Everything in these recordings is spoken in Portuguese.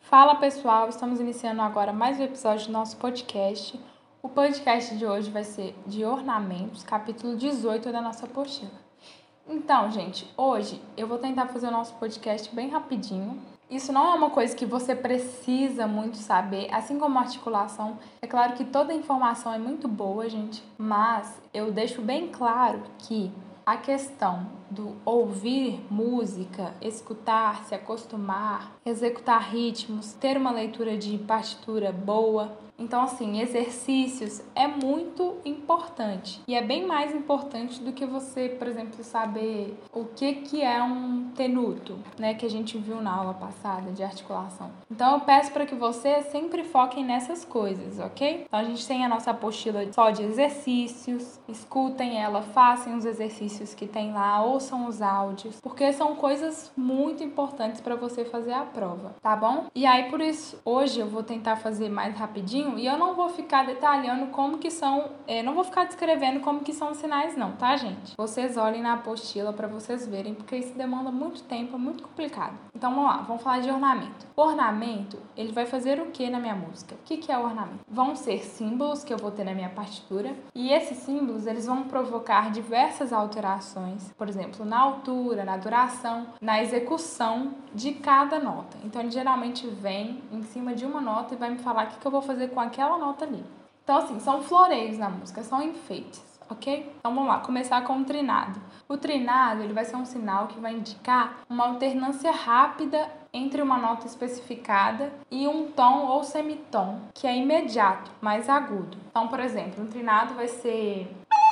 Fala pessoal, estamos iniciando agora mais um episódio do nosso podcast. O podcast de hoje vai ser de ornamentos, capítulo 18 da nossa apostila. Então, gente, hoje eu vou tentar fazer o nosso podcast bem rapidinho. Isso não é uma coisa que você precisa muito saber, assim como a articulação. É claro que toda informação é muito boa, gente, mas eu deixo bem claro que a questão do ouvir música, escutar, se acostumar, executar ritmos, ter uma leitura de partitura boa. Então, assim, exercícios é muito importante. E é bem mais importante do que você, por exemplo, saber o que é um tenuto, né? Que a gente viu na aula passada de articulação. Então, eu peço para que vocês sempre foquem nessas coisas, ok? Então, a gente tem a nossa apostila só de exercícios. Escutem ela, façam os exercícios que tem lá, ouçam os áudios, porque são coisas muito importantes para você fazer a prova, tá bom? E aí, por isso, hoje eu vou tentar fazer mais rapidinho e eu não vou ficar detalhando como que são, não vou ficar descrevendo como que são os sinais não, tá, gente? Vocês olhem na apostila para vocês verem, porque isso demanda muito tempo, é muito complicado. Então, vamos lá, vamos falar de ornamento. O ornamento, ele vai fazer o que na minha música? O que é o ornamento? Vão ser símbolos que eu vou ter na minha partitura, e esses símbolos, eles vão provocar diversas alterações, por exemplo, na altura, na duração, na execução de cada nota. Então, ele geralmente vem em cima de uma nota e vai me falar o que eu vou fazer com aquela nota ali. Então, assim, são floreios na música, são enfeites, ok? Então, vamos lá, começar com o trinado. O trinado, ele vai ser um sinal que vai indicar uma alternância rápida entre uma nota especificada e um tom ou semitom, que é imediato, mais agudo. Então, por exemplo, um trinado vai ser...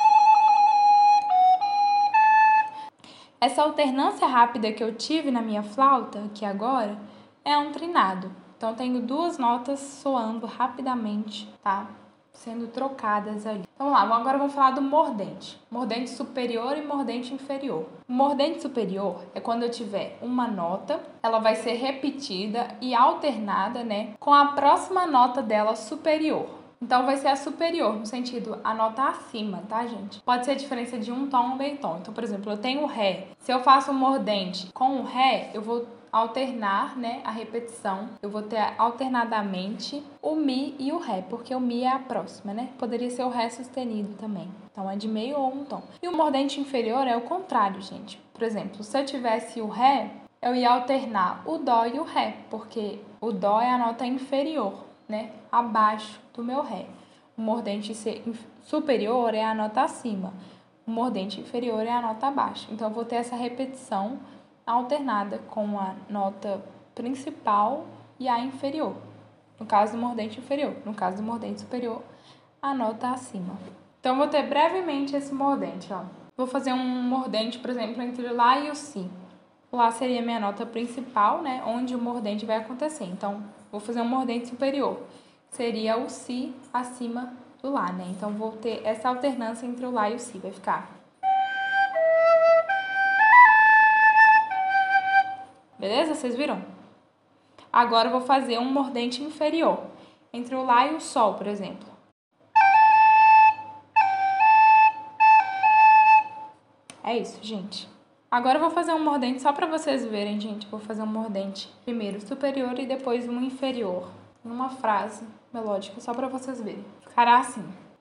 Essa alternância rápida que eu tive na minha flauta, aqui agora, é um trinado. Então, eu tenho duas notas soando rapidamente, tá? Sendo trocadas ali. Então, vamos lá, agora vamos falar do mordente. Mordente superior e mordente inferior. O mordente superior é quando eu tiver uma nota, ela vai ser repetida e alternada, né, com a próxima nota dela superior. Então, vai ser a superior, no sentido, a nota acima, tá, gente? Pode ser a diferença de um tom ou meio tom. Então, por exemplo, eu tenho o Ré. Se eu faço um mordente com o Ré, eu vou alternar, né, a repetição. Eu vou ter alternadamente o Mi e o Ré, porque o Mi é a próxima, né? Poderia ser o Ré sustenido também. Então, é de meio ou um tom. E o mordente inferior é o contrário, gente. Por exemplo, se eu tivesse o Ré, eu ia alternar o Dó e o Ré, porque o Dó é a nota inferior, né? Abaixo do meu Ré. O mordente superior é a nota acima. O mordente inferior é a nota abaixo. Então, eu vou ter essa repetição alternada com a nota principal e a inferior. No caso do mordente inferior. No caso do mordente superior, a nota acima. Então, eu vou ter brevemente esse mordente, ó. Vou fazer um mordente, por exemplo, entre o Lá e o Si. O Lá seria a minha nota principal, né? Onde o mordente vai acontecer. Então, vou fazer um mordente superior. Seria o Si acima do Lá, né? Então, vou ter essa alternância entre o Lá e o Si. Vai ficar... Beleza? Vocês viram? Agora eu vou fazer um mordente inferior. Entre o Lá e o Sol, por exemplo. É isso, gente. Agora eu vou fazer um mordente só pra vocês verem, gente. Vou fazer um mordente primeiro superior e depois um inferior. Numa frase melódica, só pra vocês verem. Ficará assim.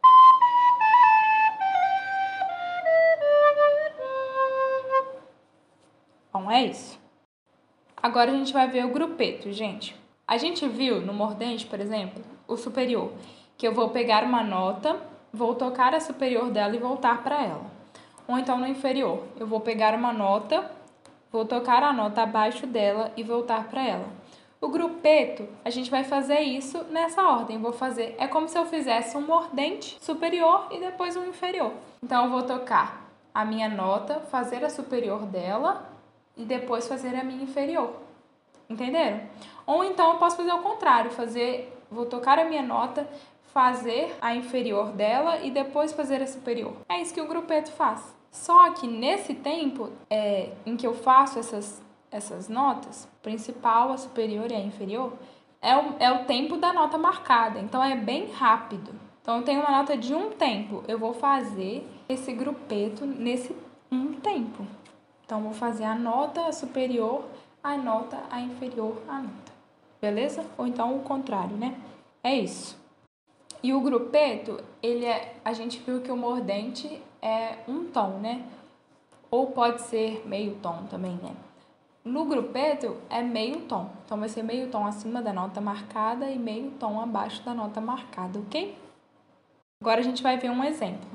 Bom, é isso. Agora a gente vai ver o grupeto, gente. A gente viu no mordente, por exemplo, o superior, que eu vou pegar uma nota, vou tocar a superior dela e voltar para ela. Ou então no inferior, eu vou pegar uma nota, vou tocar a nota abaixo dela e voltar para ela. O grupeto, a gente vai fazer isso nessa ordem. É como se eu fizesse um mordente superior e depois um inferior. Então, eu vou tocar a minha nota, fazer a superior dela e depois fazer a minha inferior. Entenderam? Ou então eu posso fazer o contrário, vou tocar a minha nota, fazer a inferior dela e depois fazer a superior. É isso que o grupeto faz. Só que nesse tempo em que eu faço essas notas, principal, a superior e a inferior, é o tempo da nota marcada. Então é bem rápido. Então eu tenho uma nota de um tempo. Eu vou fazer esse grupeto nesse um tempo. Então, vou fazer a nota superior, a nota, a inferior, a nota. beleza? Ou então o contrário, né? É isso. E o grupeto, a gente viu que o mordente é um tom, né? Ou pode ser meio tom também, né? No grupeto é meio tom. Então vai ser meio tom acima da nota marcada e meio tom abaixo da nota marcada, ok? Agora a gente vai ver um exemplo.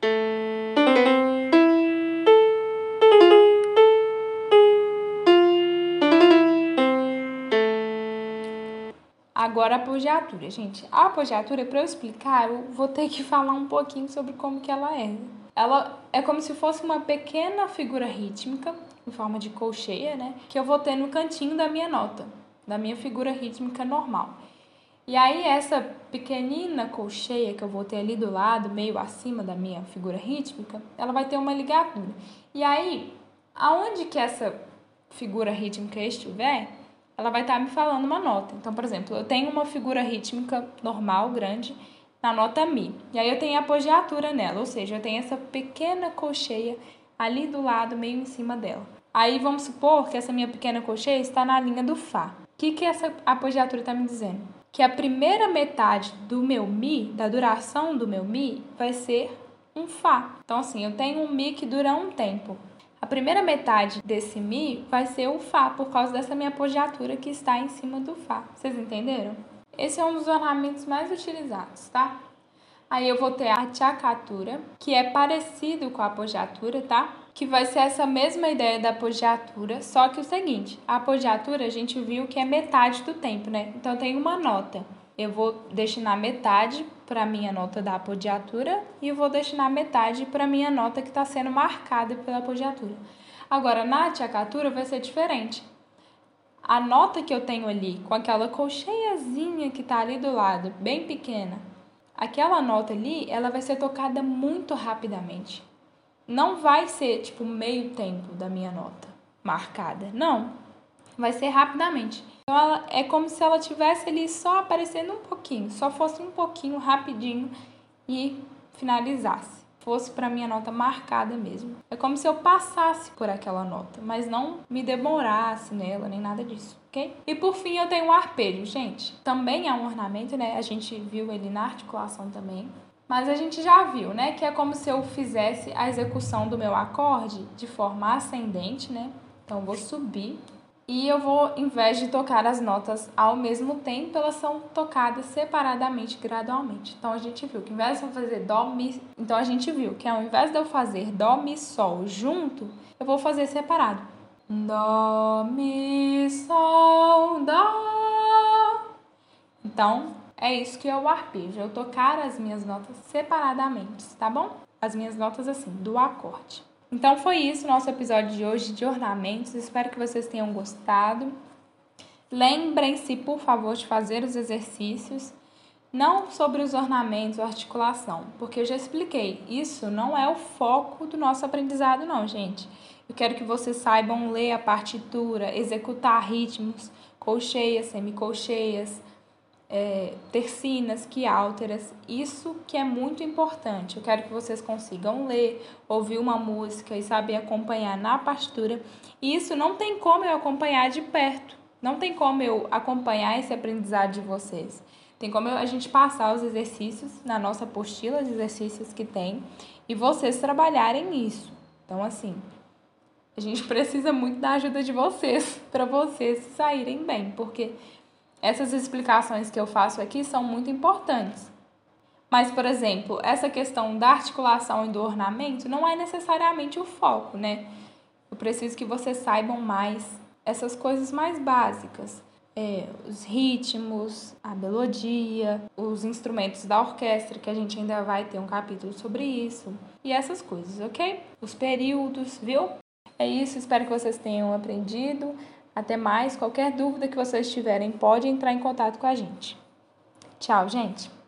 Agora a apogiatura, gente. A apogiatura, para eu explicar, eu vou ter que falar um pouquinho sobre como que ela é. Ela é como se fosse uma pequena figura rítmica, em forma de colcheia, né? Que eu vou ter no cantinho da minha nota, da minha figura rítmica normal. E aí essa pequenina colcheia que eu vou ter ali do lado, meio acima da minha figura rítmica, ela vai ter uma ligatura. E aí, aonde que essa figura rítmica estiver, ela vai estar me falando uma nota. Então, por exemplo, eu tenho uma figura rítmica normal, grande, na nota Mi. E aí eu tenho a apogiatura nela, ou seja, eu tenho essa pequena colcheia ali do lado, meio em cima dela. Aí vamos supor que essa minha pequena colcheia está na linha do Fá. O que essa apogiatura está me dizendo? Que a primeira metade do meu Mi, da duração do meu Mi, vai ser um Fá. Então, assim, eu tenho um Mi que dura um tempo. A primeira metade desse Mi vai ser o Fá, por causa dessa minha apogiatura que está em cima do Fá. Vocês entenderam? Esse é um dos ornamentos mais utilizados, tá? Aí eu vou ter a tchacatura, que é parecido com a apogiatura, tá? Que vai ser essa mesma ideia da apogiatura, só que o seguinte, a apogiatura a gente viu que é metade do tempo, né? Então tem uma nota. Eu vou destinar metade para a minha nota da apogiatura e eu vou destinar metade para a minha nota que está sendo marcada pela apogiatura. Agora, na tchacatura vai ser diferente. A nota que eu tenho ali, com aquela colcheiazinha que está ali do lado, bem pequena, aquela nota ali, ela vai ser tocada muito rapidamente. Não vai ser, tipo, meio tempo da minha nota marcada. Não. Vai ser rapidamente. Então, ela é como se ela tivesse ali só aparecendo um pouquinho. Só fosse um pouquinho, rapidinho e finalizasse. Fosse para minha nota marcada mesmo. É como se eu passasse por aquela nota, mas não me demorasse nela, nem nada disso, ok? E por fim eu tenho o arpejo, gente. Também é um ornamento, né? A gente viu ele na articulação também. Mas a gente já viu, né? Que é como se eu fizesse a execução do meu acorde de forma ascendente, né? Então eu vou subir. E eu vou, em vez de tocar as notas ao mesmo tempo, elas são tocadas separadamente, gradualmente. Então, a gente viu que ao invés de eu fazer Dó, Mi... Então, a gente viu que ao invés de eu fazer Dó, Mi, Sol junto, eu vou fazer separado. Dó, Mi, Sol, Dó. Então, é isso que é o arpejo. Eu tocar as minhas notas separadamente, tá bom? As minhas notas assim, do acorde. Então foi isso o nosso episódio de hoje de ornamentos. Espero que vocês tenham gostado. Lembrem-se, por favor, de fazer os exercícios, não sobre os ornamentos ou articulação, porque eu já expliquei, isso não é o foco do nosso aprendizado não, gente. Eu quero que vocês saibam ler a partitura, executar ritmos, colcheias, semicolcheias, tercinas, quiálteras, isso que é muito importante. Eu quero que vocês consigam ler, ouvir uma música e saber acompanhar na partitura. E isso não tem como eu acompanhar de perto, não tem como eu acompanhar esse aprendizado de vocês. Tem como a gente passar os exercícios na nossa apostila, os exercícios que tem, e vocês trabalharem isso. Então, assim, a gente precisa muito da ajuda de vocês, para vocês saírem bem, porque essas explicações que eu faço aqui são muito importantes. Mas, por exemplo, essa questão da articulação e do ornamento não é necessariamente o foco, né? Eu preciso que vocês saibam mais essas coisas mais básicas. Os ritmos, a melodia, os instrumentos da orquestra, que a gente ainda vai ter um capítulo sobre isso. E essas coisas, ok? Os períodos, viu? É isso, espero que vocês tenham aprendido. Até mais. Qualquer dúvida que vocês tiverem, pode entrar em contato com a gente. Tchau, gente!